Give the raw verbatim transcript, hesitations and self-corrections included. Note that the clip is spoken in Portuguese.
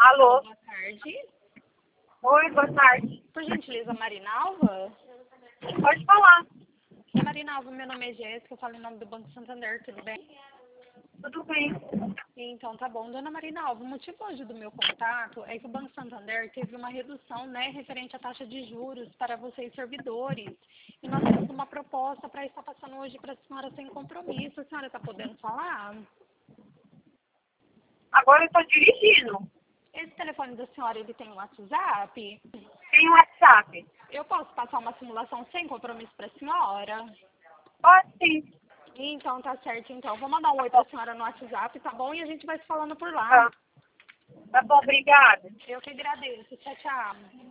Alô? Boa tarde. Oi, boa tarde. Por gentileza, Marinalva? Pode falar. Marinalva, meu nome é Jéssica, eu falo em nome do Banco Santander, tudo bem? Tudo bem. Então, tá bom. Dona Marinalva, o motivo hoje do meu contato é que o Banco Santander teve uma redução, né, referente à taxa de juros para vocês servidores. E nós temos uma proposta para estar passando hoje para a senhora sem compromisso. A senhora está podendo falar? Agora eu estou dirigindo. Esse telefone da senhora, ele tem um WhatsApp? Tem um WhatsApp. Eu posso passar uma simulação sem compromisso para a senhora? Pode sim. Então, tá certo. Então, vou mandar um oi para a senhora no WhatsApp, tá bom? E a gente vai se falando por lá. Tá. Tá bom, obrigada. Eu que agradeço. Tchau, tchau.